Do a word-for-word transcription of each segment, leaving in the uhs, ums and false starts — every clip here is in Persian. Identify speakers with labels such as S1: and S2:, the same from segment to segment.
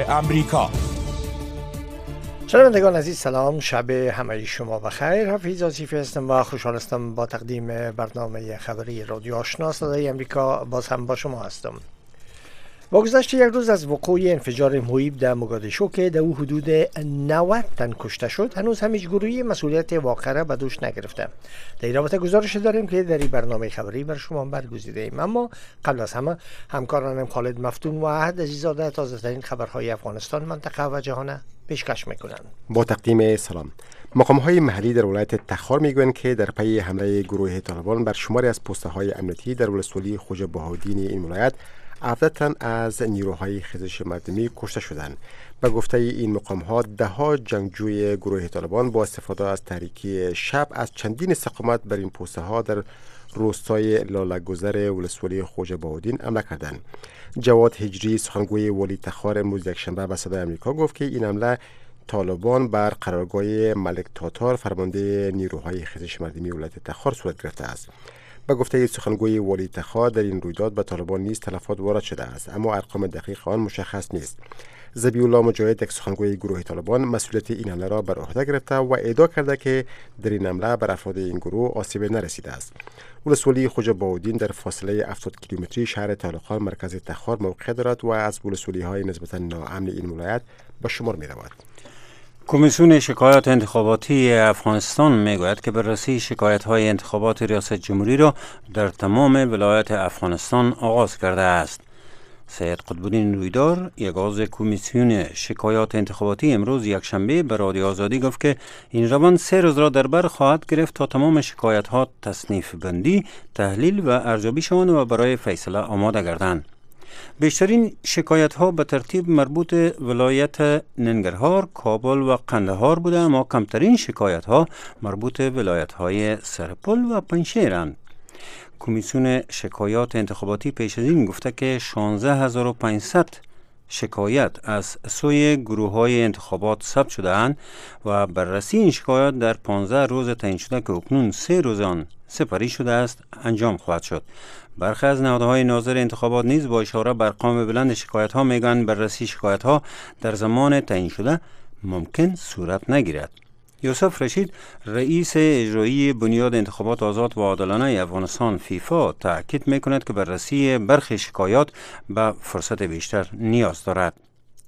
S1: امریکا.
S2: شنوندگان عزیز سلام، شب همه شما بخیر. حفیظ آصفی هستم و خوشحال هستم با تقدیم برنامه خبری رادیو آشنا صدای امریکا باز هم با شما هستم. با گذشت یک روز از وقوع انفجار مهیب در موگادیشو که در او حدود نود تن کشته شد، هنوز هم هیچ گروهی مسئولیت واقعه را به دوش نگرفته. در این رابطه گزارش داریم که در این برنامه خبری بر شما برگزیده ایم. اما قبل از همه همکارانم خالد مفتون و احد عزیزاده تازه ترین خبرهای افغانستان، منطقه و جهان پیشکش میکنند.
S3: با تقدیم سلام. مقام‌های محلی در ولایت تخار میگویند که در پی حمله گروه طالبان بر شماری از پست‌های امنیتی در ولسوالی خوجه بهاءالدین این ولایت هفده تن از نیروهای خیزش مردمی کشته شدند. به گفته این مقام‌ها ده ها جنگجوی گروه طالبان با استفاده از تاریکی شب از چندین استقامت بر این پست‌ها در روستای لاله‌گذر ولسوالی خوجه بهاءالدین حمله کردند. جواد هجری سخنگوی والی تخار امروز یکشنبه به صدای آمریکا گفت که این حمله طالبان بر قرارگاه ملک تاتار فرمانده نیروهای خیزش مردمی ولایت تخار صورت گرفته است. به گفته سخنگوی والی تخار در این رویداد به طالبان نیز تلفات وارد شده است، اما ارقام دقیق آن مشخص نیست. ذبیح الله مجاهد، یک سخنگوی گروه طالبان، مسئولیت این حمله را بر عهده گرفته و ادعا کرده که در این حمله بر افراد این گروه آسیب نرسیده است. ولسوالی خوجه بهاءالدین در فاصله هفتاد کیلومتری شهر طالقان مرکز تخار موقع دارد و از ولسوالی‌های نسبتا ناامن این ولایت به شمار می‌رود.
S4: کمیسیون شکایات انتخاباتی افغانستان میگوید که بررسی شکایت‌های انتخابات ریاست جمهوری را در تمام ولایات افغانستان آغاز کرده است. سید قطب‌الدین رویدار، یک عضو کمیسیون شکایات انتخاباتی، امروز یکشنبه به رادیو آزادی گفت که این روند سه روز را در بر خواهد گرفت تا تمام شکایت‌ها تصنیف بندی، تحلیل و ارزیابی شوند و برای فیصله آماده گردند. بیشترین شکایت ها به ترتیب مربوط ولایت ننگرهار، کابل و قندهار بوده، اما کمترین شکایت ها مربوط ولایت های سرپل و پنجشیرند. کمیسیون شکایات انتخاباتی پیش از این گفته که شانزده هزار و پانصد شکایت از سوی گروه های انتخابات ثبت شده اند و بررسی این شکایات در پانزده روز تعیین شده که اکنون سه روز آن سپری شده است انجام خواهد شد. برخی از نهادهای ناظر انتخابات نیز با اشاره بر ارقام بلند شکایت ها میگن بررسی شکایت ها در زمان تعیین شده ممکن صورت نگیرد. یوسف رشید، رئیس اجرایی بنیاد انتخابات آزاد و عادلانه افغانستان فیفا، تاکید میکند که بررسی برخی شکایات به فرصت بیشتر نیاز دارد.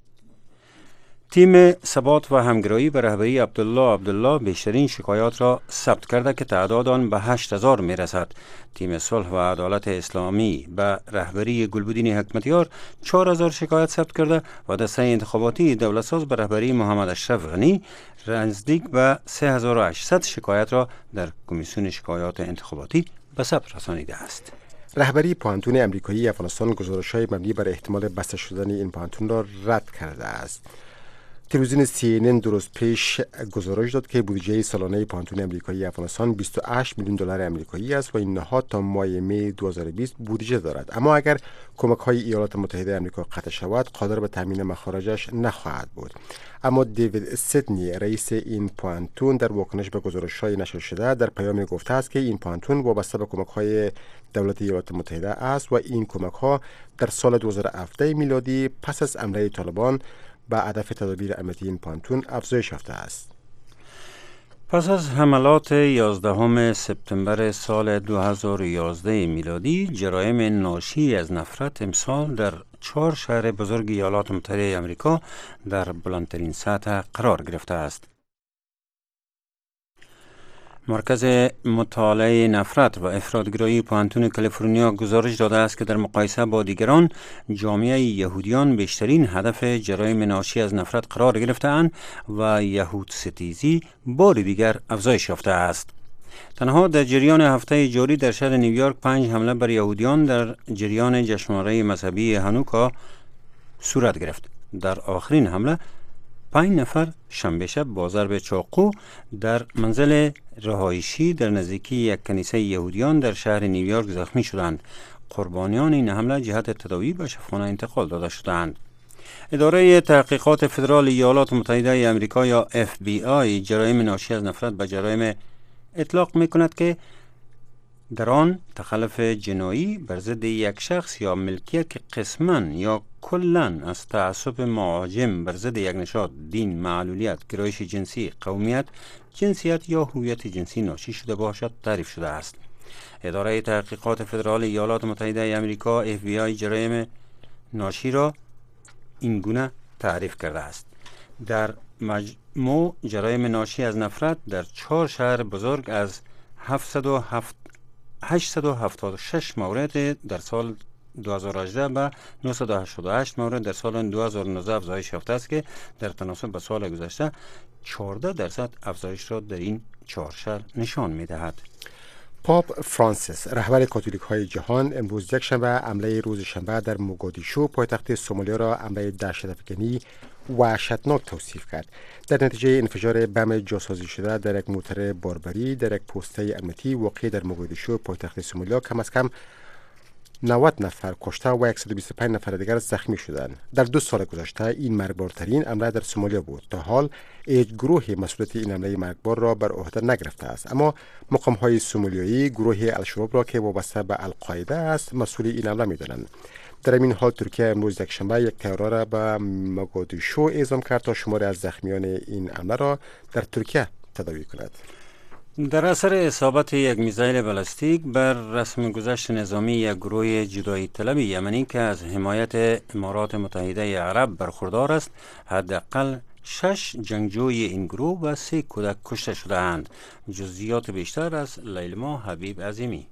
S4: تیم ثبات و همگرایی به رهبری عبدالله عبدالله بیشترین شکایات را ثبت کرده که تعداد آن به هشت هزار می رسد. تیم صلح و عدالت اسلامی به رهبری گلبدین حکمتیار چهار هزار شکایت ثبت کرده و دسته انتخاباتی دولتساز به رهبری محمد اشرف غنی نزدیک به سه هزار و هشتصد شکایت را در کمیسیون شکایات انتخاباتی به ثبت رسانیده است.
S3: رهبری پوهنتون امریکایی افغانستان گزارش‌های مبنی بر احتمال بسته شدن این پوهنتون را رد کرده است. تلویزیون سی ان ان درست پیش گزارش داد که بودجه سالانه پوهنتون امریکایی افغانستان بیست و هشت میلیون دلار امریکایی است و این نهاد تا ماه می دو هزار و بیست بودجه دارد، اما اگر کمک‌های ایالات متحده آمریکا قطع شود قادر به تامین مخارجش نخواهد بود. اما دیوید سیدنی، رئیس این پوهنتون، در واکنش به گزارش‌های نشر شده در پیامی گفته است که این پوهنتون وابسته به کمک‌های دولت ایالات متحده است و این کمک‌ها در سال دو هزار و هفده میلادی پس از حمله طالبان با هدف تدابیر امنیتی این پوهنتون افزایش یافته است.
S4: پس از حملات یازدهم سپتامبر سال دو هزار و یازده میلادی، جرایم ناشی از نفرت امسال در چهار شهر بزرگ ایالات متحده آمریکا در بلندترین سطح قرار گرفته است. مرکز مطالعه نفرت و افراط‌گرایی پوهنتون کالیفرنیا گزارش داده است که در مقایسه با دیگران جامعه یهودیان بیشترین هدف جرایم ناشی از نفرت قرار گرفته‌اند و یهود ستیزی بار دیگر افزایش یافته است. تنها در جریان هفته جاری در شهر نیویورک پنج حمله بر یهودیان در جریان جشنواره مذهبی هانوکا صورت گرفت. در آخرین حمله پنج نفر شنبه شب با ضرب چاقو در منزل رهایشی در نزدیکی یک کنیسه یهودیان در شهر نیویورک زخمی شدند. قربانیان این حمله جهت تداوی به شفاخانه انتقال داده شدند. اداره تحقیقات فدرال ایالات متحده آمریکا یا اف بی آی جرایم ناشی از نفرت به جرایم اطلاق می‌کند که در آن تخلف جنایی بر ضد یک شخص یا ملکیت که قسماً یا کلاً از تعصب مهاجم بر ضد یک نژاد، دین، معلولیت، گرایش جنسی، قومیت، جنسیت یا هویت جنسی ناشی شده باشد تعریف شده است. اداره تحقیقات فدرال ایالات متحده آمریکا اف بی آی جرایم ناشی را این گونه تعریف کرده است. در مجموع جرایم ناشی از نفرت در چهار شهر بزرگ از هفتصد و هفتاد و شش مورد در سال دو هزار و هجده به نهصد و هشتاد و هشت مورد در سال دو هزار و نوزده افزایش یافته است که در تناسب با سال گذشته چهارده درصد افزایش را در این چهار شهر نشان می‌دهد.
S3: پاپ فرانسیس رهبر کاتولیک های جهان امروز یک شنبه حمله روز شنبه در موگادیشو پایتخت سومالیا را حمله دهشت‌افکنی وحشتناک توصیف کرد. در نتیجه انفجار بم جاسازی شده در یک موتر باربری در یک پسته امنیتی واقع در موگادیشو پایتخت سومالیا کم از کم نود نفر کشته و صد و بیست و پنج نفر دیگر زخمی شدند. در دو سال گذشته این مرگبارترین حمله در سومالیا بود. تا حال هیچ گروهی مسئولیت این حمله مرگبار را بر عهده نگرفته است، اما مقام های سومالیایی گروه الشباب را که وابسته به القاعده است مسئول این حمله می‌دانند. در این حال ترکیه امروز یک شنبه یک ترور را به موگادیشو اعزام کرد تا شماری از زخمیان این حمله را در ترکیه تداوی کند.
S4: در اثر اصابت یک میزایل بالستیک بر رسم گذشت نظامی یک گروه جدایی طلب یمنی که از حمایت امارات متحده عرب برخوردار است، حداقل شش جنگجوی این گروه و سه کودک کشته شده‌اند. جزئیات بیشتر از لیلما حبیب عظیمی.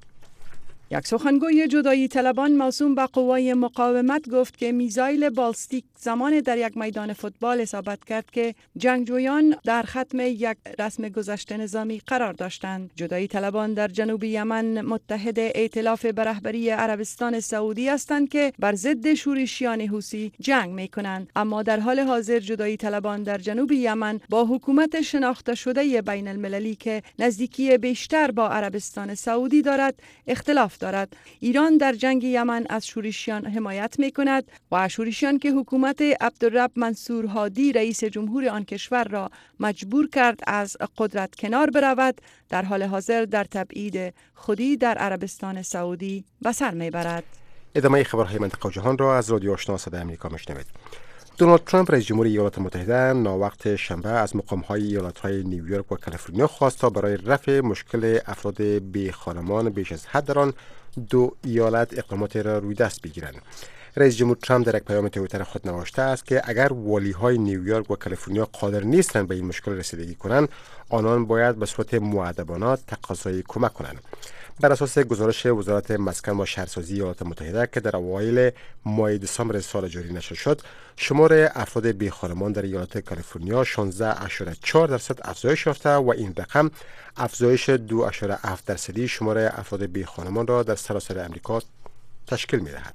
S1: یک سخنگوی جدایی طلبان موسوم به قوای مقاومت گفت که میزایل بالستیک زمان در یک میدان فوتبال اصابت کرد که جنگجویان در ختم یک رسم گذشت نظامی قرار داشتند. جدایی طلبان در جنوب یمن متحد ائتلاف به رهبری عربستان سعودی هستند که بر ضد شورشیان حوثی جنگ می کنند، اما در حال حاضر جدایی طلبان در جنوب یمن با حکومت شناخته شده بین المللی که نزدیکی بیشتر با عربستان سعودی دارد اختلاف دارد. ایران در جنگ یمن از شورشیان حمایت می کند و شورشیان که حکومت عبدالرب منصور هادی رئیس جمهور آن کشور را مجبور کرد از قدرت کنار برود، در حال حاضر در تبعید خودی در عربستان سعودی به سر می برد.
S3: ادامه خبرهای منطقه و جهان را از رادیو آشنا صدای آمریکا میشنوید. دونالد ترامپ رئیس جمهور ایالات متحده ناوقت شنبه از مقام‌های ایالت‌های نیویورک و کالیفرنیا خواست تا برای رفع مشکل افراد بی خانمان بیش از حد در آن دو ایالت اقدامات را روی دست بگیرند. رئیس جمهور ترامپ در یک پیام توییتر خود نوشته است که اگر والی‌های نیویورک و کالیفرنیا قادر نیستند به این مشکل رسیدگی کنند، آنان باید به صورت مؤدبانه تقاضای کمک کنند. بر اساس گزارش وزارت مسکن و شهرسازی ایالات متحده که در اوایل ماه دسامبر سال جاری نشر شد، شمار افراد بی خانمان در ایالت کالیفرنیا شانزده ممیز چهار درصد افزایش یافته و این رقم افزایش دو ممیز هفت درصدی شمار افراد بی خانمان را در سراسر امریکا تشکیل می‌دهد.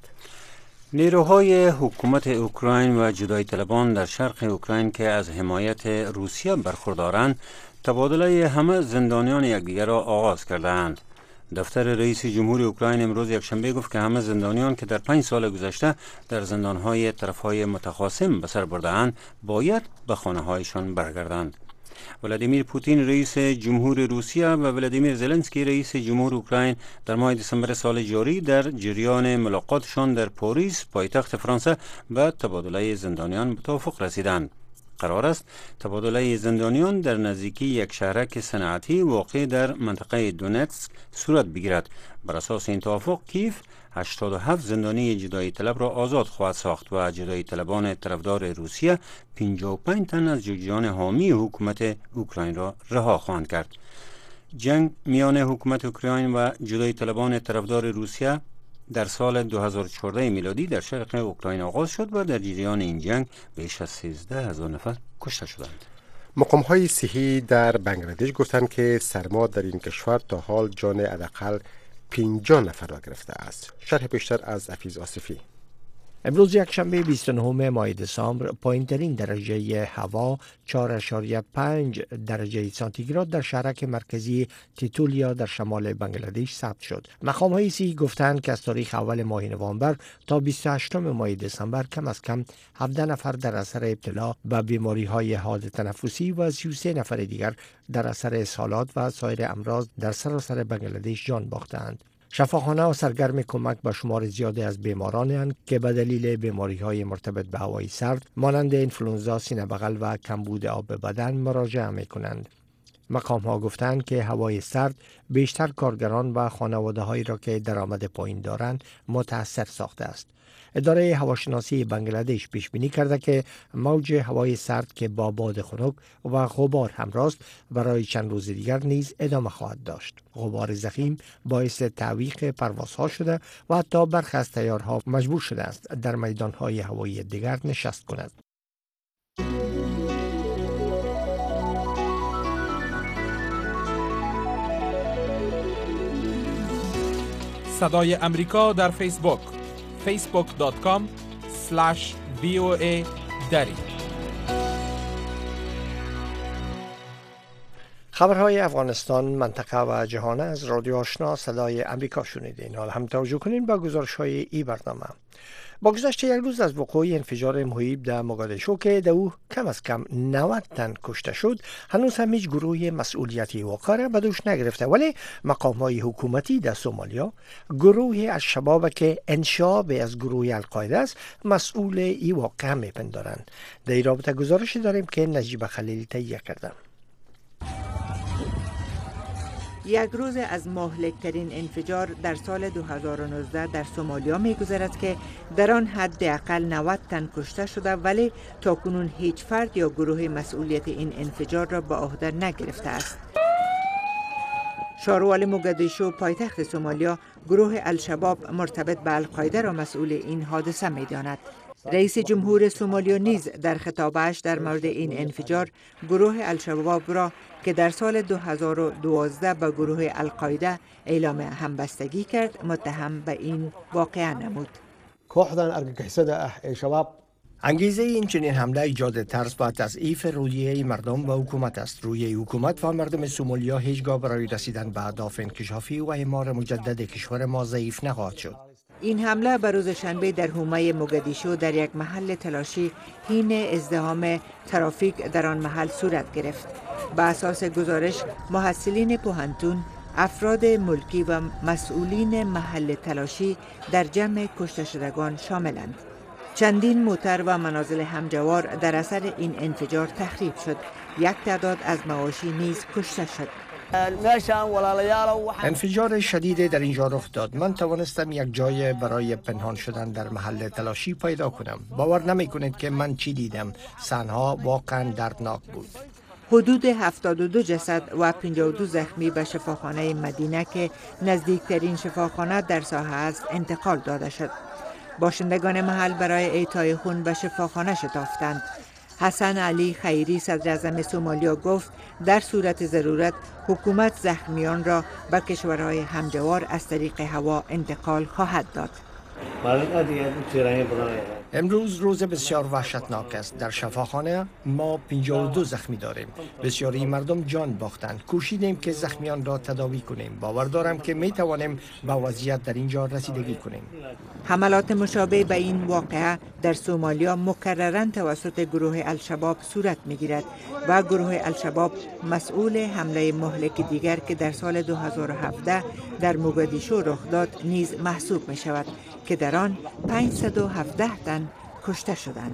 S4: نیروهای حکومت اوکراین و جدایی طلبان در شرق اوکراین که از حمایت روسیه برخوردارند، تبادله همه زندانیان یکدیگر را آغاز کردند. دفتر رئیس جمهور اوکراین امروز یکشنبه گفت که همه زندانیان که در پنج سال گذشته در زندانهای طرفهای متخاصم به سر برده‌اند باید به خانه‌هایشان برگردند. ولادیمیر پوتین رئیس جمهور روسیه و ولادیمیر زلنسکی رئیس جمهور اوکراین در ماه دسامبر سال جاری در جریان ملاقاتشان در پاریس پایتخت فرانسه به تبادله زندانیان به توافق رسیدند. قرار است تبادله زندانیان در نزدیکی یک شهرک صنعتی واقع در منطقه دونتسک صورت بگیرد. بر اساس این توافق کیف هشتاد و هفت زندانی جدایی طلب را آزاد خواهد ساخت و جدایی طلبان طرفدار روسیه پنجاه و پنج تن از جوجهان حامی حکومت اوکراین را رها خواهند کرد. جنگ میان حکومت اوکراین و جدایی طلبان طرفدار روسیه در سال دو هزار و چهارده میلادی در شرق اوکراین آغاز شد و در جریان این جنگ بیش از سیزده هزار نفر کشته شدند.
S3: مقام‌های صحی در بنگلادش گفتند که سرما در این کشور تا حال جان حداقل پنجاه نفر را گرفته است. شرح بیشتر از حفیظ آصفی.
S2: امروز یکشنبه بیست و نهم ماه دسامبر پایین‌ترین درجه هوا چهار ممیز پنج درجه سانتیگراد در شهرک مرکزی تیتولیا در شمال بنگلادش ثبت شد. مقام‌های صحی گفتند که از تاریخ اول ماه نوامبر تا بیست و هشتم ماه دسامبر کم از کم هفده نفر در اثر ابتلا به بیماری‌های حاد تنفسی و سی و سه نفر دیگر در اثر اسهالات و سایر امراض در سراسر بنگلادش جان باختند. شفاخانه سرگرم کمک به شمار زیادی از بیمارانند که به دلیل بیماری‌های مرتبط به هوای سرد مانند انفلونزا، سینه بغل و کمبود آب بدن مراجعه می‌کنند. مقام ها گفتند که هوای سرد بیشتر کارگران و خانواده هایی را که درآمد پایین دارند متاثر ساخته است. اداره هواشناسی بنگلادش پیش بینی کرده که موج هوای سرد که با باد خنک و غبار همراه است برای چند روز دیگر نیز ادامه خواهد داشت. غبار ضخیم باعث تعویق پروازها شده و حتی برخی از طیارها مجبور شده است در میدانهای هوایی دیگر نشست کند.
S5: صدای امریکا در فیسبوک فیسبوک دات کام اسلش وی او ای دری.
S2: خبرهای افغانستان، منطقه و جهان از رادیو آشنا صدای امریکا شنیدین. حالا هم توجه کنین با گزارش‌های این برنامه. با گذشت یک روز از وقوع انفجار محیط در موگادیشو که در او کم از کم نود تن کشته شد، هنوز هم هیچ گروه مسئولیتی واقع را به دوش نگرفته، ولی مقام‌های حکومتی در سومالیا گروه الشباب که انشعاب از گروه القاعده است مسئول این واقعه میپندارند. در این رابطه گزارشی داریم که نجیب خلیلی تهیه کرده.
S6: یک روز از مهلک‌ترین انفجار در سال دو هزار و نوزده در سومالیا می‌گذرد که در آن حداقل نود تن کشته شده، ولی تاکنون هیچ فرد یا گروه مسئولیت این انفجار را به عهده نگرفته است. شاروال موگادیشو پایتخت سومالیا گروه الشباب مرتبط به القاعده را مسئول این حادثه می‌داند. رئیس جمهور سومالیا نیز در خطابش در مورد این انفجار گروه الشباب را که در سال دو هزار و دوازده به گروه القاعده اعلام همبستگی کرد متهم به این واقعه نمود.
S2: انگیزه این چنین حمله ایجاد ترس و تضعیف روحیه مردم و حکومت است. روحیه حکومت و مردم سومالیا هیچگاه برای رسیدن به اهداف انکشافی و اعمار مجدد کشور ما ضعیف نخواهد شد.
S6: این حمله بر روز شنبه در حومه موگادیشو در یک محل تلاشی حین ازدحام ترافیک در آن محل صورت گرفت. به اساس گزارش محصلین پوهنتون، افراد ملکی و مسئولین محل تلاشی در جمع کشته شدگان شاملند. چندین موتر و منازل همجوار در اثر این انفجار تخریب شد. یک تعداد از مواشی نیز کشته شد.
S2: انفجار شدید در اینجا رخ داد. من توانستم یک جای برای پنهان شدن در محل تلاشی پیدا کنم. باور نمی کنید که من چی دیدم. صحنه‌ها واقعا دردناک بود.
S6: حدود هفتاد و دو جسد و پنجاه و دو زخمی به شفاخانه مدینه که نزدیکترین شفاخانه در ساحه است انتقال داده شد. باشندگان محل برای اعطای خون به شفاخانه شتافتند. حسن علی خیری صدر اعظم سومالیا گفت در صورت ضرورت حکومت زخمیان را به کشورهای همجوار از طریق هوا انتقال خواهد داد.
S2: امروز روز بسیار وحشتناک است. در شفاخانه ما پنجاه و دو زخمی داریم. بسیاری مردم جان باختند. کوشیدیم که زخمیان را تداوی کنیم. باور دارم که می توانیم به وضعیت در اینجا رسیدگی کنیم.
S6: حملات مشابه به این واقعه در سومالیا مکرراً توسط گروه الشباب صورت می‌گیرد و گروه الشباب مسئول حمله مهلک دیگر که در سال دو هزار و هفده در موگادیشو رخ داد نیز محسوب می شود که در آن پانصد و هفده تن کشته شدند.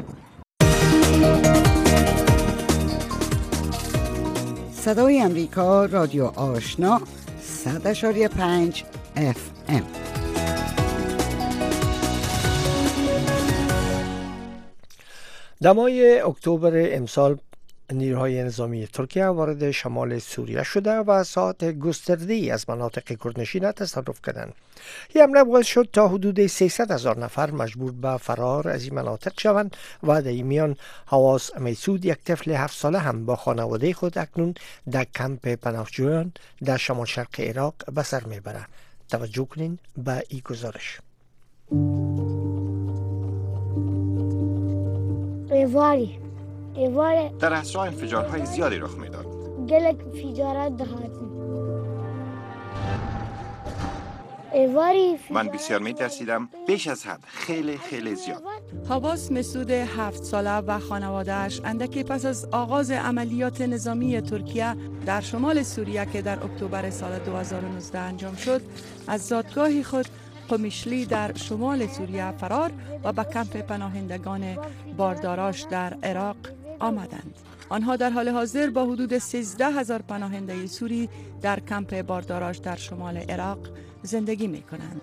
S7: صدای امریکا، رادیو آشنا، صد اشاری پنج اف ام.
S2: دمای اکتبر امسال نیروهای نظامی ترکیه وارد شمال سوریه شده و ساعت گسترده‌ای از مناطق کردنشین تصرف کردند. این حمله باعث شد تا حدود سیصد هزار نفر مجبور به فرار از این مناطق شوند و در این میان حواس میسود، یک طفل هفت ساله هم با خانواده خود اکنون در کمپ پناهجویان در شمال شرق عراق به سر میبرد. توجه کنین به این گزارش.
S8: ایواری
S9: در اسرا انفجارهای زیادی رخ میداد.
S8: گلک انفجارات دهاتن.
S9: من بسیار می‌ترسیدم، بیش از حد، خیلی خیلی زیاد.
S1: حواس مسعود هفت ساله و خانواده‌اش اندکی پس از آغاز عملیات نظامی ترکیه در شمال سوریه که در اکتبر سال دو هزار و نوزده انجام شد، از زادگاه خود قمیشلی در شمال سوریه فرار و به کمپ پناهندگان بارداراش در عراق آمدند. آنها در حال حاضر با حدود سیزده هزار پناهنده سوری در کمپ بارداراش در شمال عراق زندگی می کنند.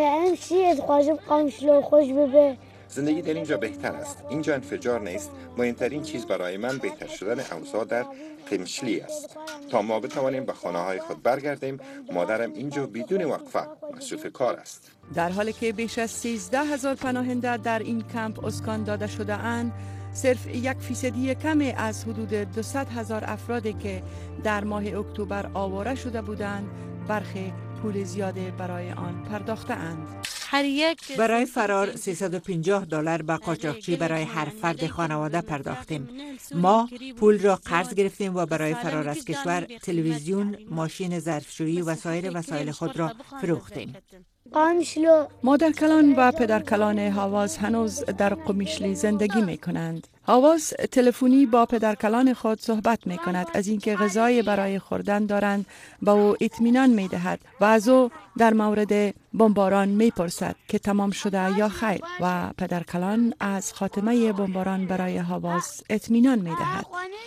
S9: زندگی در اینجا بهتر است. اینجا انفجار نیست. مهمترین چیز برای من بهتر شدن اوضاع در قمشلی است. تا ما بتوانیم به خانه های خود برگردیم، مادرم اینجا بدون وقفه مصروف کار است.
S1: در حالی که بیش از سیزده هزار پناهنده در این کمپ اسکان داده شده اند، صرف یک فیصدی کمی از حدود دویست هزار افرادی که در ماه اکتبر آواره شده بودند برخی پول زیاده برای آن پرداخته اند.
S6: برای فرار سیصد و پنجاه دلار به قاچاقچی برای هر فرد خانواده پرداختیم. ما پول را قرض گرفتیم و برای فرار از کشور تلویزیون، ماشین ظرفشویی و سایر وسایل خود را فروختیم.
S1: مادر کلان و پدر کلان حواس هنوز در قمیشلی زندگی می کنند. حواس تلفنی با پدر کلان خود صحبت می کند از اینکه غذای برای خوردن دارند با او اطمینان می دهد و از او در مورد بمباران می پرسد که تمام شده یا خیر و پدر کلان از خاتمه بمباران برای حواس اطمینان می دهد.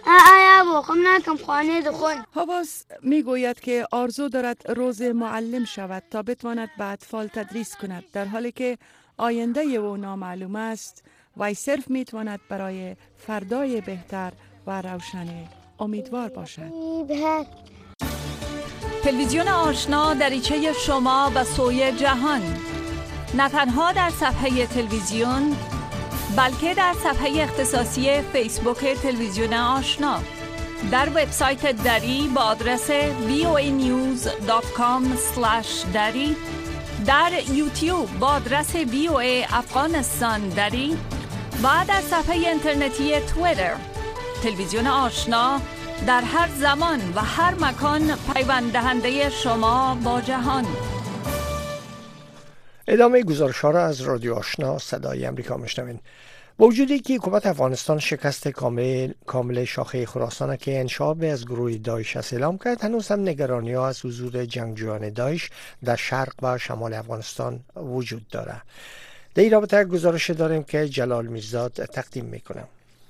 S1: حواس می گوید که آرزو دارد روز معلم شود تا بتواند به اطفال تدریس کند، در حالی که آینده او نامعلوم است. وی صرف می تواند برای فردای بهتر و روشن امیدوار باشد.
S8: تلویزیون آشنا دریچه شما به سوی جهان، نه تنها در صفحه تلویزیون بلکه در صفحه اختصاصی فیسبوک تلویزیون آشنا، در وبسایت دری با آدرس وی او ای نیوز دات کام اسلش دری، در یوتیوب با آدرس وی او ای افغانستان دری و در صفحه اینترنتی توییتر. تلویزیون آشنا در هر زمان و هر مکان پیوند دهنده شما با جهان.
S2: ادامه گزارش ها را از رادیو آشنا صدای امریکا میشنوین. با وجودی که حکومت افغانستان شکست کامل کامل شاخه خراسان که انشعاب از گروه داعش است اعلام کرد، هنوز هم نگرانی ها از حضور جنگجویان داعش در شرق و شمال افغانستان وجود دارد. در این رابطه گزارش داریم که جلال میرزاد تقدیم میکنم.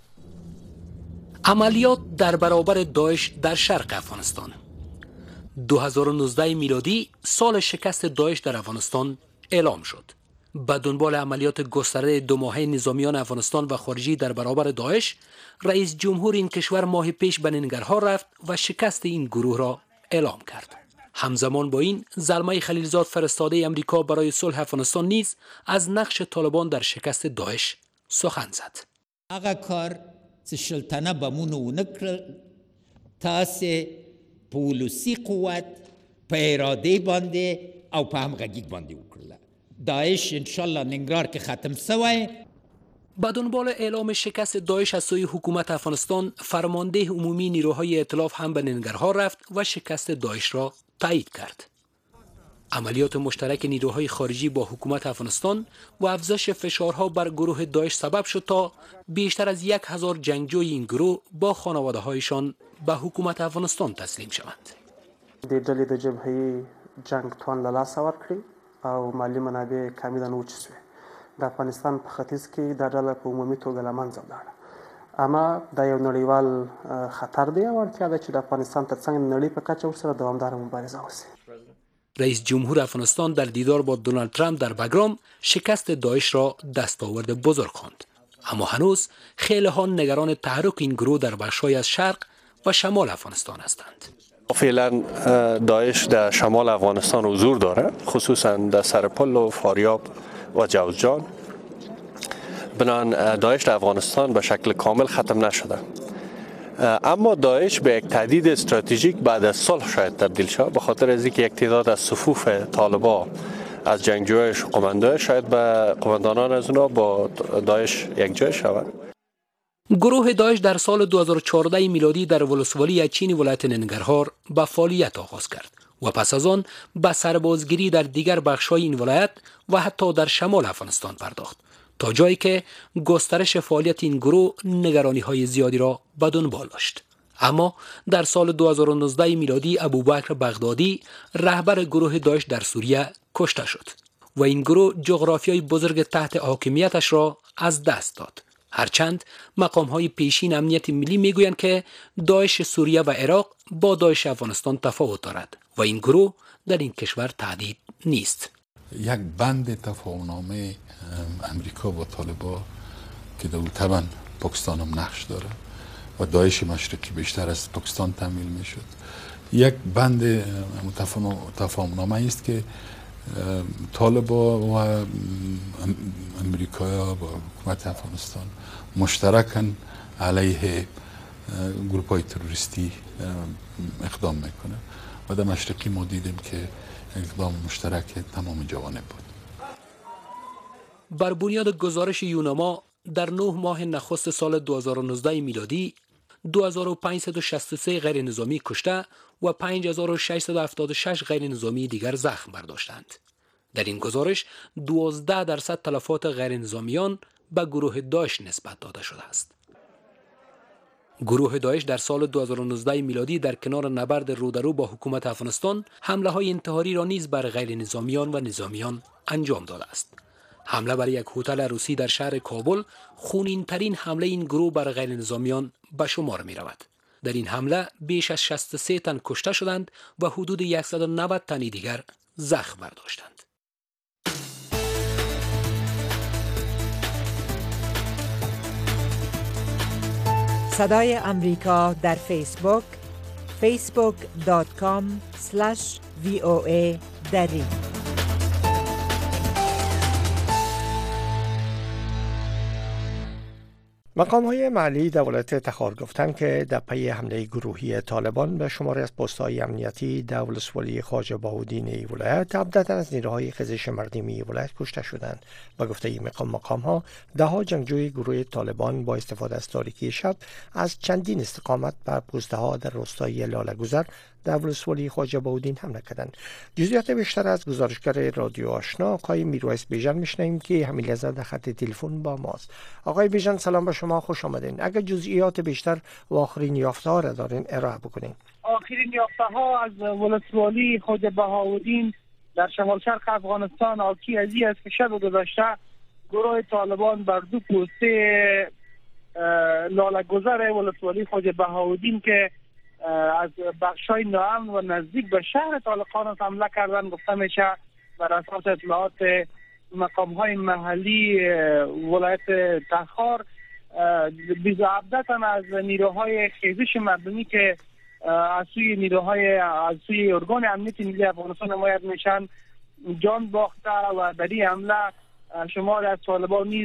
S10: عملیات در برابر داعش در شرق افغانستان. دو هزار و نوزده میلادی سال شکست داعش در افغانستان اعلام شد. به دنبال عملیات گسترده دو ماهه نظامیان افغانستان و خارجی در برابر داعش، رئیس جمهور این کشور ماه پیش به ننگرهار رفت و شکست این گروه را اعلام کرد. همزمان با این، زلمه خلیلزاد فرستاده امریکا برای صلح افغانستان نیز از نقش طالبان در شکست داعش سخن زد.
S11: هغه کار چې شلتنه بمونه ونکړل، تاسې په ولسي قوت په ارادې باندې او په همغږۍ باندې وکړله. داعش انشالله ننګرهار کې ختم سوی.
S10: با دنبال اعلام شکست داعش از سوی حکومت افغانستان، فرمانده عمومی نیروهای ائتلاف هم به ننگرهار رفت و شکست داعش را تایید کرد. عملیات مشترک نیروهای خارجی با حکومت افغانستان و افزایش فشارها بر گروه داعش سبب شد تا بیشتر از یک هزار جنگجوی این گروه با خانواده هایشان به حکومت افغانستان تسلیم شوند.
S12: د ډلې د جبهې جنگ توان له لاسه ورکړي او مالي منابع کاملا وچ شوې. د افغانستان په ختیځ کې دا ډله په عمومي توګه له منځه ولاړه. اما دا یو نړیوال خطر دی او اړتیا ده چې د افغانستان ترڅنګ د نړۍ په کچه ورسره دوامداره مبارزه وشي.
S10: رئیس جمهور افغانستان در دیدار با دونالد ترامپ در بگرام شکست داعش را دستاورد بزرگ خواند. اما هنوز خیلی ها نگران تحرک این گروه در بخش‌های از شرق و شمال افغانستان هستند.
S13: فعلا داعش در شمال افغانستان حضور داره، خصوصا در سرپل و فاریاب و جوزجان. بنابراین داعش در افغانستان به شکل کامل ختم نشده. اما داعش به یک تهدید استراتژیک بعد از صلح شاید تبدیل شود، به خاطر از اینکه یک تعداد از صفوف طالبان از جنگجویش و قماندویش شاید به قماندانان از اونا با داعش یک جای شود.
S10: گروه داعش در سال دو هزار و چهارده میلادی در ولسوالی اچین ولایت ننگرهار به فعالیت آغاز کرد. و پس از آن به سربازگیری در دیگر بخش‌های این ولایت و حتی در شمال افغانستان پرداخت تا جایی که گسترش فعالیت این گروه نگرانی‌های زیادی را به دنبال داشت. اما در سال دو هزار و نوزده میلادی ابوبکر بغدادی رهبر گروه داعش در سوریه کشته شد و این گروه جغرافیای بزرگ تحت حاکمیتش را از دست داد. هرچند مقام‌های پیشین امنیت ملی میگویند که داعش سوریه و عراق با داعش افغانستان تفاوت دارد و این گروه در این کشور تهدید نیست.
S14: یک بند تفاهم‌نامه امریکا با طالبان که در طبعا پاکستان هم نقش داره و داعش مشرقی بیشتر از پاکستان تامین میشد. یک بند تفاهم‌نامه است که طالبان و امریکا و حکومت افغانستان مشترکاً علیه گروه‌های تروریستی اقدام میکنه و در مشرقی ما دیدیم که اقدام مشترک تمام جوانب بود.
S10: بر بنیاد گزارش یوناما در نه ماه نخست سال دو هزار و نوزده میلادی دو هزار و پانصد و شصت و سه غیر نظامی کشته و پنج هزار و ششصد و هفتاد و شش غیر نظامی دیگر زخم برداشتند. در این گزارش دوازده درصد تلفات غیر نظامیان به گروه داعش نسبت داده شده است. گروه داعش در سال دو هزار و نوزده میلادی در کنار نبرد رودرو با حکومت افغانستان حمله های انتحاری را نیز بر غیر نظامیان و نظامیان انجام داده است. حمله بر یک هتل روسی در شهر کابل خونین ترین حمله این گروه بر غیر نظامیان به شمار می رود. در این حمله بیش از شصت و سه تن کشته شدند و حدود صد و نود تن دیگر زخم برداشتند.
S6: صدای امریکا در فیسبوک فیسبوک دات کام اسلش وی او ای دری.
S2: مقام های محلی در ولایت تخار گفتند که در پی حمله گروهی طالبان به شماری از پست‌های امنیتی در ولسوالی خواجه بهاءالدین ای ولایت عمدتاً از نیروهای خیزش مردمی ولایت کشته شدند. با گفته این مقام مقام ها دهها جنگجوی گروه طالبان با استفاده از تاریکی شب از چندین استقامت بر پوسته ها در روستای لاله گذر در ولسوالی خواجه بهاءالدین حمله کردند. جزئیات بیشتر از گزارشگر رادیو آشنا آقای میرویس بیژن میشنویم که همین لحظه در خط تلفن با ماست. آقای بیژن سلام به شما، خوش آمدین. اگر جزئیات بیشتر و آخرین یافته ها را دارین ارائه بکنین.
S15: آخرین یافته ها از ولسوالی خواجه بهاءالدین در شمال شرق افغانستان حاکی از این است که شب گذشته گروه طالبان بر دو پوسته لاله گذر ولسوالی خواجه بهاءالدین که از بخشای ناامن و نزدیک به شهر طالقان حمله کردن گفته میشه بر اساس اطلاعات مقام های محلی ولایت تخار بیست و هفت تن از نیروهای خیزش مردمی که از سوی نیروهای از سوی ارگان امنیت ملی افغانستان حمایت میشن جان باخته و در این حمله شمار از طالبان نیز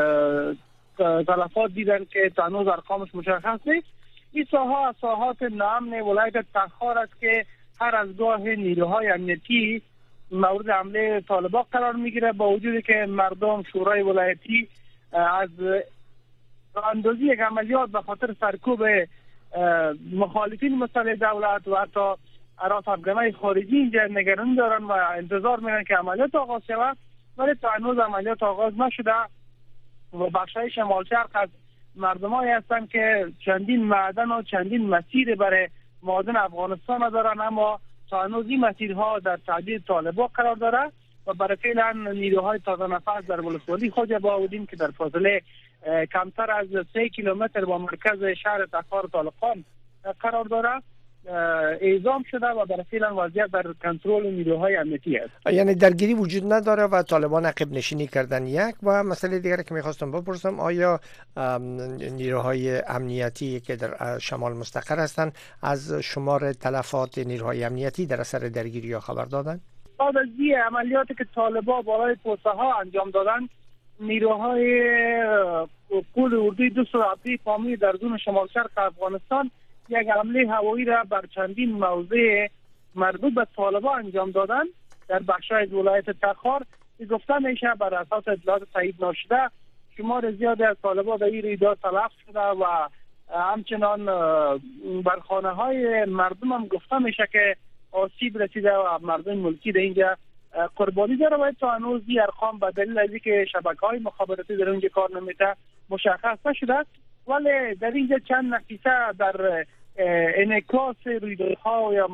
S15: تلفات دیدن که تا هنوز ارقامش مشخص نیست. این ساحه از ساحات ناامن ولایت تخار است که هر از گاه نیروهای امنیتی مورد حمله طالبان قرار میگیره، با وجودی که مردم شورای ولایتی از اندازی یک عملیات به خاطر سرکوب مخالفین مسلح دولت و حتی هراس افغانای خارجی اینجا نگرانی دارن و انتظار میرن که عملیات آغاز شود، ولی تا هنوز عملیات آغاز نشده و بخشای شمال شرق از مردمایی هستند که چندین معدن و چندین مسیر برای معادن افغانستان دارن، اما تا هنوز این مسیرها در تهدید طالبان قرار داره و برای فعلا نیروهای تازه نفس در ولسوالی خواجه بهاءالدین که در فاصله کمتر از سه کیلومتر با مرکز شهر تخار طالقان قرار داره اعزام شده و برای فعلا وضعیت در کنترل نیروهای امنیتی است.
S2: یعنی درگیری وجود نداره و طالبان عقب نشینی کردن. یک و مسئله دیگری که میخواستم بپرسم، آیا نیروهای امنیتی که در شمال مستقر هستند از شمار تلفات نیروهای امنیتی در اثر درگیری ها خبر دادن؟
S15: بعد از این عملیاتی که طالبان بالای پوسته ها انجام دادن، نیروهای قول اردوی دو سرعتی فامی در زون شمال شرق افغانستان یک حمله هوایی را بر چندین موضع مربوط به طالبان انجام دادن در بخشای ولایت تخار. گفته میشه بر اساس اطلاعات تایید نشده شمار زیادی از طالبان در این رویداد تلف شده و همچنان بر خانه های مردم هم گفته میشه که آسیب رسیده و مردم ملکی در اینجا قربانی داره و تا هنوز این ارقام به دلیل از اینکه شبکه‌های مخابراتی در اونجا کار نمی‌کنه مشخص نشده، ولی در اینجا چند نقیصه در انعکاس رویدادها یا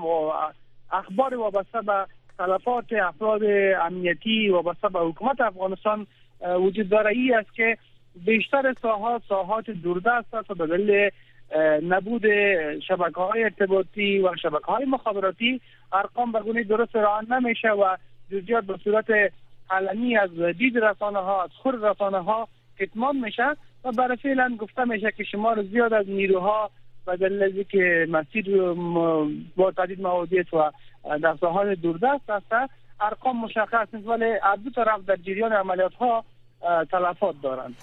S15: اخبار وابسته به تلفات افراد امنیتی وابسته به حکومت افغانستان وجود داره. ای است که بیشتر ساحات ساحات دوردست است و به دلیل نبود شبکه‌های ارتباطی و شبکه‌های مخابراتی ارقام به گونه درست رعایت نمیشه و جزئیات به صورت علنی از دید رسانه‌ها از خود رسانه‌ها کتمان میشه و برای فعلا گفته میشه که شمار زیاد از نیروها و دلیل که مسیر با تعدید موادیت و در ساحات دوردست است ارقام مشخص نیست، ولی از دو طرف در جریان عملیات ها تلفات دارند.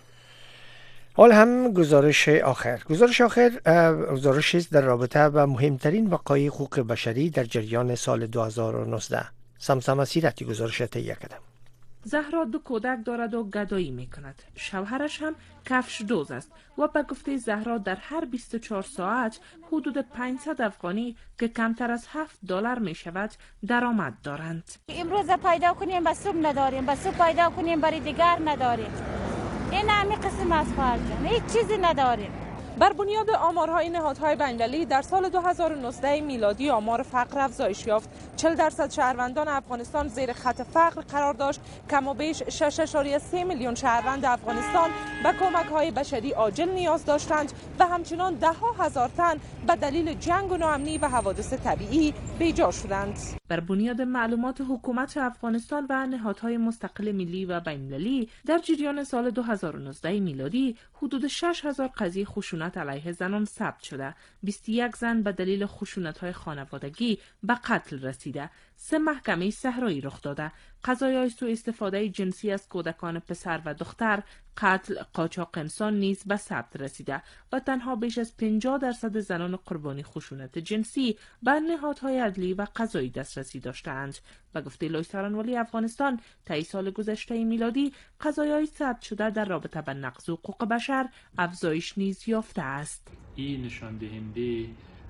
S2: حال هم گزارش آخر گزارش آخر گزارشی است در رابطه با مهمترین وقایع حقوق بشری در جریان سال دو هزار و نوزده. سمسم سیرتی گزارش تهیه کردم.
S16: زهرا دو کودک دارد و گدایی می کند. شوهرش هم کفش دوز است و به گفته زهرا در هر بیست و چهار ساعت حدود پانصد افغانی که کمتر از هفت دلار می شود درآمد دارند.
S17: امروز پیدا کنیم به صبح نداریم، به صبح پیدا کنیم برای دیگر نداریم. این همین قسم از فرجان هیچ چیزی نداریم.
S16: بر بنیاد آمارهای نهادهای بین‌المللی در سال دو هزار و نوزده میلادی آمار فقر افزایش یافت. چهل درصد شهروندان افغانستان زیر خط فقر قرار داشت. کم و بیش شش ممیز سه میلیون شهروند افغانستان به کمک‌های بشری عاجل نیاز داشتند و همچنان ده ها هزار تن به دلیل جنگ و ناامنی و حوادث طبیعی بیجا شدند. بر بنیاد معلومات حکومت افغانستان و نهادهای مستقل ملی و بین‌المللی در جریان سال دو هزار و نوزده میلادی حدود شش هزار قضیه خشونت علیه زنان ثبت شده. بیست و یک زن به دلیل خشونت‌های خانوادگی به قتل رسیده. سه محکمه صحرایی رخ داده. قضایای سوء استفاده جنسی از کودکان پسر و دختر، قتل، قاچاق انسان نیز به ثبت رسیده و تنها بیش از پنجاه درصد زنان قربانی خشونت جنسی به نهادهای عدلی و قضایی دسترسی داشتند. به گفته لوی سارنوالی افغانستان، طی سال گذشته میلادی قضایای ثبت شده در رابطه با نقض حقوق بشر افزایش نیز یافته است.
S18: این نشان دهنده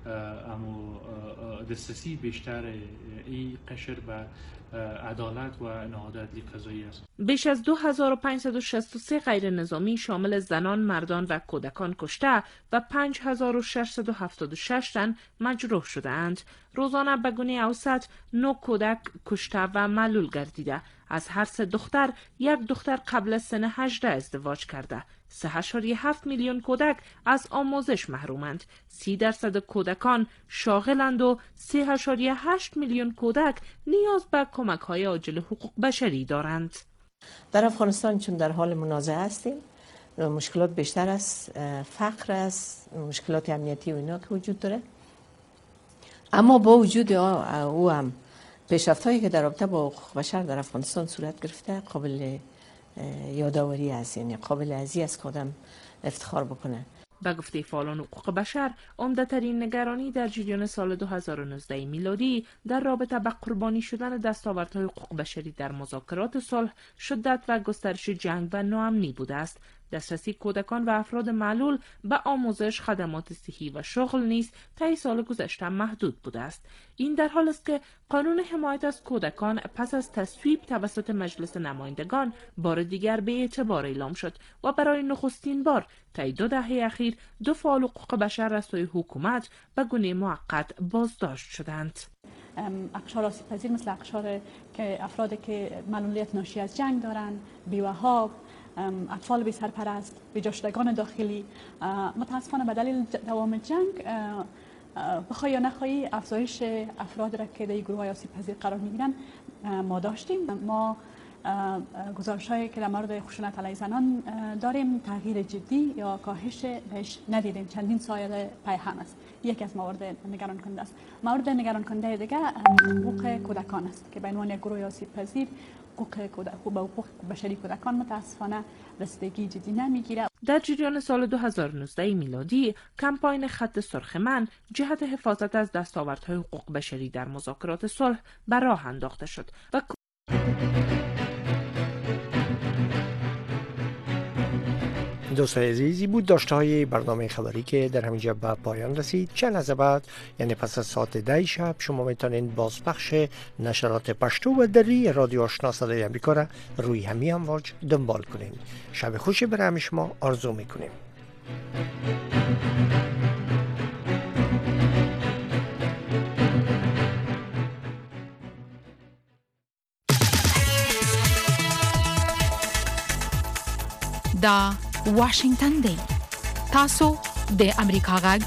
S18: اما دسترسی بیشتر این قشر به عدالت و نهاد عدلی قضایی است.
S16: بیش از دو هزار و پانصد و شصت و سه غیر نظامی شامل زنان، مردان و کودکان کشته و پنج هزار و ششصد و هفتاد و شش تن مجروح شده‌اند. روزانه به گونه اوسط نه کودک کشته و معلول گردیده. از هر سه دختر یک دختر قبل از سن هجده ازدواج کرده. سه ممیز هفت میلیون کودک از آموزش محرومند. سی درصد کودکان شاغلند و سه ممیز هشت میلیون کودک نیاز به کمک‌های عاجل حقوق بشری دارند.
S19: در افغانستان چون در حال منازعه هستیم، مشکلات بیشتر است، فقر است، مشکلات امنیتی و اینا که وجود داره. اما با وجود او هم پیشرفت‌هایی که در رابطه با حقوق بشر در افغانستان صورت گرفته قابل یادآوری است، یعنی قابل ازی است که آدم افتخار بکنه.
S16: به گفته فعالان حقوق بشر، عمده‌ترین نگرانی در جریان سال دو هزار و نوزده میلادی در رابطه با قربانی شدن دستاوردهای حقوق بشری در مذاکرات صلح، شدت و گسترش جنگ و ناامنی بوده است. دسترسی کودکان و افراد معلول به آموزش، خدمات صحی و شغل نیز طی سال گذشته محدود بوده است. این در حال است که قانون حمایت از کودکان پس از تصویب توسط مجلس نمایندگان بار دیگر به اعتبار اعلام شد و برای نخستین بار طی دو دهه اخیر دو فعال حقوق بشر از سوی حکومت به گونه موقت بازداشت شدند.
S20: اقشار آسیب پذیر مثل اقشار که افرادی که معلولیت ناشی از جنگ دارند، بیوه‌ها، اطفال بی سرپرست، بیجا شدگان داخلی، متاسفانه به دلیل دوام جنگ بخوای یا نخواهی افزایش افراد را که در گروه های آسیب پذیر قرار میگیرن ما داشتیم. ما گزارش هایی که در مورد خشونت علیه زنان داریم تغییر جدی یا کاهش بهش ندیدیم. چندین سال پی هم است. یکی از موارد نگران کننده است. مورد نگران کننده دیگه حقوق کودکان است که به عنوان گروه آسیب پذیر حقوق حقوق بشری کودکان متاسفانه رسیدگی جدی نمیگیره.
S16: در جریان سال دو هزار و نوزده میلادی کمپاین خط سرخ من جهت حفاظت از دستاوردهای حقوق بشری در مذاکرات صلح به راه انداخته شد و
S2: دوستای عزیزی بود داشته های برنامه خبری که در همینجا به پایان رسید. چند لحظه بعد یعنی پس از ساعت ده شب شما میتونید بازپخش نشرات پشتو و دری رادیو آشنا صدای امریکا را روی همین امواج دنبال کنید. شب خوشی برای همه شما آرزو میکنیم.
S21: دا واشنگتن دی تاسو د امریکا غږ